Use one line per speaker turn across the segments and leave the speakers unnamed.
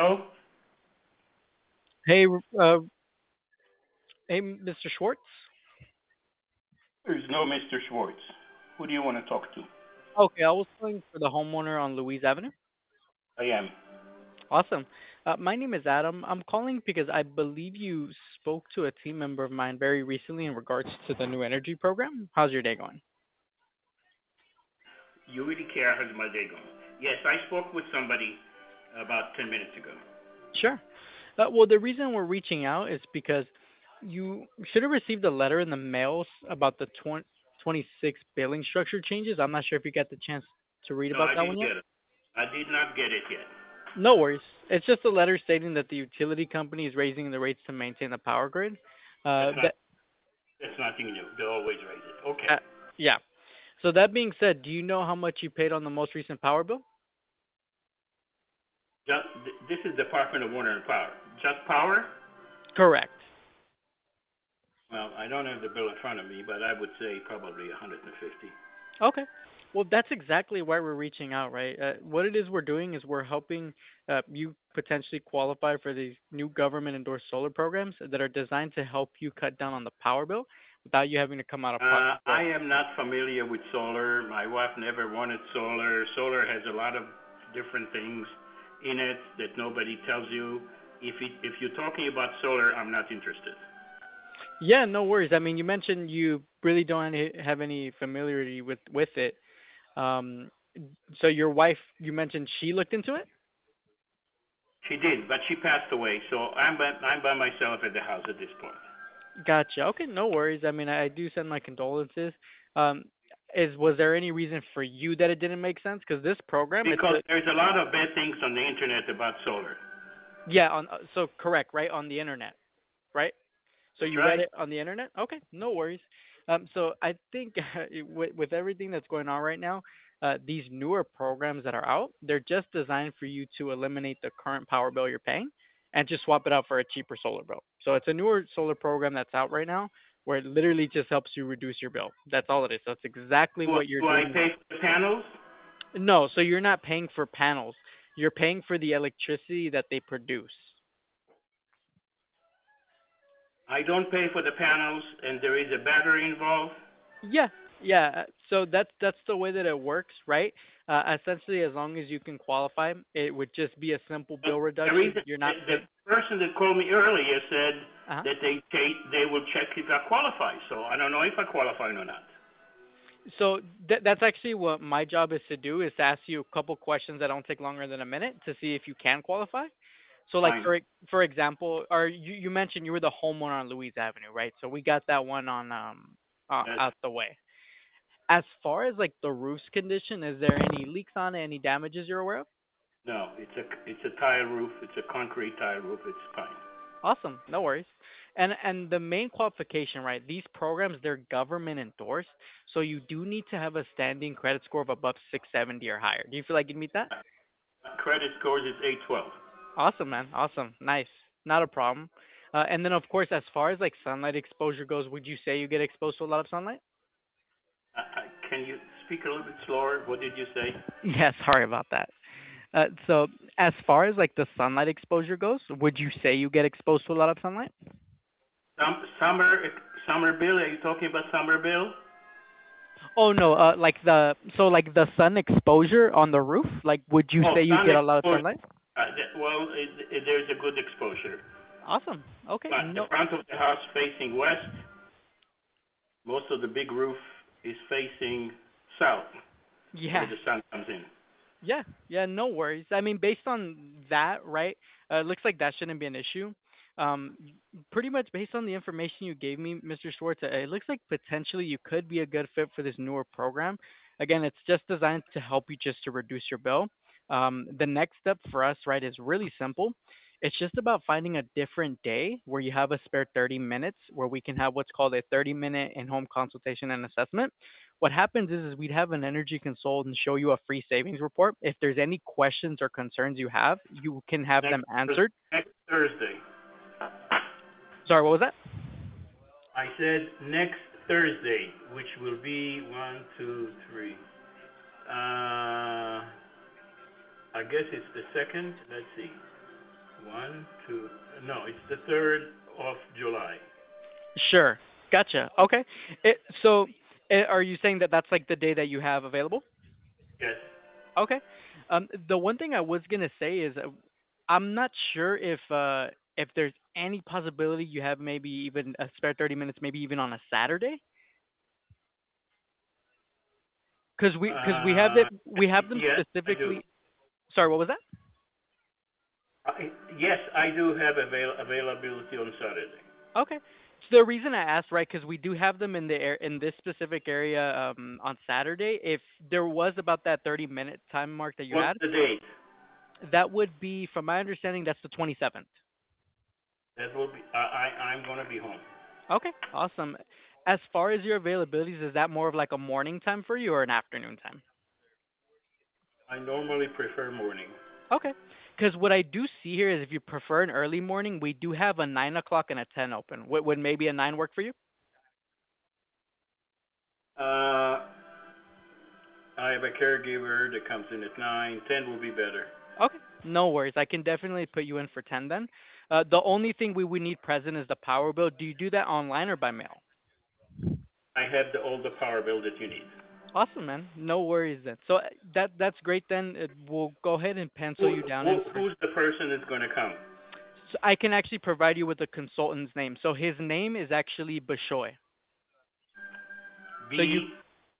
Hello?
Hey, uh, hey, Mr. Schwartz.
There's no Mr. Schwartz. Who do you want to talk to?
Okay, I was calling for the homeowner on Louise Avenue.
I am.
Awesome. My name is Adam. I'm calling because I believe you spoke to a team member of mine very recently in regards to the new energy program. How's your day going?
You really care how's my day going? Yes, I spoke with somebody about 10 minutes ago.
Sure. Well, the reason we're reaching out is because you should have received a letter in the mail about the 26 billing structure changes. I'm not sure if you got the chance to read
No,
about
I
that one
didn't
yet.
get it. I did not get it yet.
No worries. It's just a letter stating that the utility company is raising the rates to maintain the power grid.
That's not.
That
That's nothing new. They always raise it. Okay.
uh, yeah. So that being said, do you know how much you paid on the most recent power bill?
Just, this is Department of Water and Power. Just power?
Correct.
Well, I don't have the bill in front of me, but I would say probably 150.
Okay. Well, that's exactly why we're reaching out, right? What it is we're doing is we're helping you potentially qualify for these new government endorsed solar programs that are designed to help you cut down on the power bill without you having to come out of pocket for
I
it.
am not familiar with solar. My wife never wanted solar. Solar has a lot of different things in it that nobody tells you. If you're talking about solar, I'm not interested.
Yeah, no worries. I mean, you mentioned you really don't have any familiarity with it. Um, so your wife, you mentioned she looked into it.
She did, but she passed away, so I'm by myself at the house at this point.
Gotcha. Okay, no worries. I mean, I do send my condolences. Um, is was there any reason for you that it didn't make sense? Because this program, it's
Because
a
there's a lot of bad things on the internet about solar.
yeah on so correct, right, on the internet, right? So
That's
you read
right.
it on the internet? Okay, no worries. So I think with everything that's going on right now, these newer programs that are out, they're just designed for you to eliminate the current power bill you're paying and just swap it out for a cheaper solar bill. So it's a newer solar program that's out right now where it literally just helps you reduce your bill. That's all it is. That's exactly what you're
Do I
doing.
pay for the panels?
No, so you're not paying for panels. You're paying for the electricity that they produce.
I don't pay for the panels, and there is a battery involved.
Yeah, yeah. So that's the way that it works, right? Essentially, as long as you can qualify, it would just be a simple
But
bill
the
reduction.
reason
You're
the,
not
the
paying.
person that called me earlier said
Uh-huh.
that they will check if I qualify. So I don't know if I qualify or not.
So that's actually what my job is to do is to ask you a couple questions that don't take longer than a minute to see if you can qualify. So like
Fine.
for example, or you mentioned you were the homeowner on Louise Avenue, right? So we got that one on
That's
out the way. As far as like the roof's condition, is there any leaks on it, any damages you're aware of?
no. It's a tile roof. It's a concrete tile roof. It's fine.
Awesome, no worries. And the main qualification, right? These programs they're government endorsed, so you do need to have a standing credit score of above 670 or higher. Do you feel like you'd meet that?
Credit scores is 812.
Awesome, man. Awesome, nice. Not a problem. And then of course, as far as like sunlight exposure goes, would you say you get exposed to a lot of sunlight?
Can you speak a little bit slower? What did you say?
Yeah, sorry about that. So as far as like the sunlight exposure goes, would you say you get exposed to a lot of sunlight?
Summer bill? Are you talking about summer bill?
Oh no, like like the sun exposure on the roof. Like, would you
Oh,
say you
sun
get a lot of
exposure.
sunlight?
Well, there's a good exposure.
Awesome. Okay.
But the
No.
front of the house facing west. Most of the big roof is facing south, where
Yeah.
the sun comes in.
Yeah. Yeah. No worries. I mean, based on that, right? It looks like that shouldn't be an issue. Um, Pretty much based on the information you gave me, Mr. Schwartz, it looks like potentially you could be a good fit for this newer program. Again, it's just designed to help you just to reduce your bill. The next step for us, right, is really simple. It's just about finding a different day where you have a spare 30 minutes where we can have what's called a 30-minute in-home consultation and assessment. What happens is we'd have an energy consultant show you a free savings report. If there's any questions or concerns you have, you can have
Next
them answered.
next Thursday.
Sorry, what was that?
I said next Thursday, which will be one, two, three. I guess it's the second. Let's see. One, two, no, it's the 3rd of July.
Sure. Gotcha. Okay. So, are you saying that that's like the day that you have available?
Yes.
Okay. The one thing I was gonna say is, I'm not sure if there's any possibility you have maybe even a spare 30 minutes, maybe even on a Saturday, because we have
Uh,
it we have them
yes, I do.
specifically. Sorry, what was that?
Yes, I do have availability on Saturday.
Okay. So the reason I asked, right, because we do have them in the in this specific area on Saturday. If there was about that 30-minute time mark that you
What's
had,
the date?
that would be, from my understanding, that's the 27th.
That will be. I'm gonna be home.
Okay, awesome. As far as your availabilities, is that more of like a morning time for you or an afternoon time?
I normally prefer morning.
Okay. Because what I do see here is if you prefer an early morning, we do have a 9 o'clock and a 10 open. Would maybe a 9 work for you?
Uh, I have a caregiver that comes in at 9. 10 will be better.
Okay. No worries. I can definitely put you in for 10 then. The only thing we would need present is the power bill. Do you do that online or by mail?
I have all the power bill that you need.
Awesome, man. No worries then. So that's great then. We'll go ahead and pencil you down in for.
Who's the person that's gonna come?
So I can actually provide you with the consultant's name. So his name is actually Bishoy. So you
B.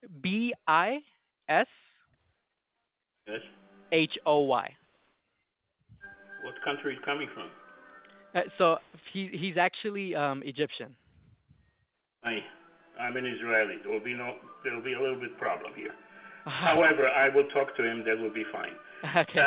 Yes.
Bishoy.
What country is coming from?
So he's actually Egyptian.
I. I'm an Israeli. There will be no. There will be a little bit problem here. However, I will talk to him. That will be fine.
Okay.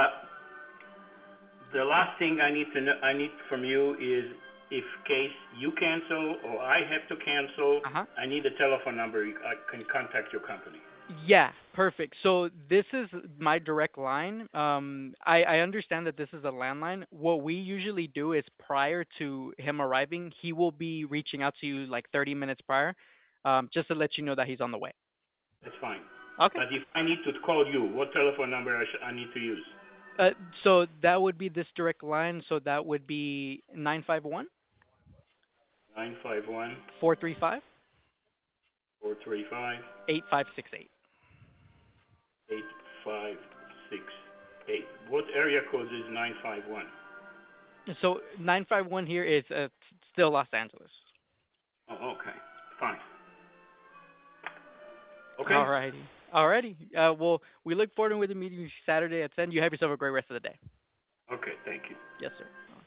The last thing I need from you is, if case you cancel or I have to cancel,
Uh-huh.
I need a telephone number. I can contact your company.
Yeah, perfect. So this is my direct line. I understand that this is a landline. What we usually do is prior to him arriving, he will be reaching out to you like 30 minutes prior, just to let you know that he's on the way.
That's fine.
Okay.
But if I need to call you, what telephone number I need to use?
So that would be this direct line. So that would be 951
951
435
435
8568.
8568. What area code is 951?
So 951 here is still Los Angeles.
Oh, okay. Fine. Okay?
Alrighty. Alrighty. Well, we look forward to meeting you Saturday at 10. You have yourself a great rest of the day.
Okay, thank you.
Yes, sir.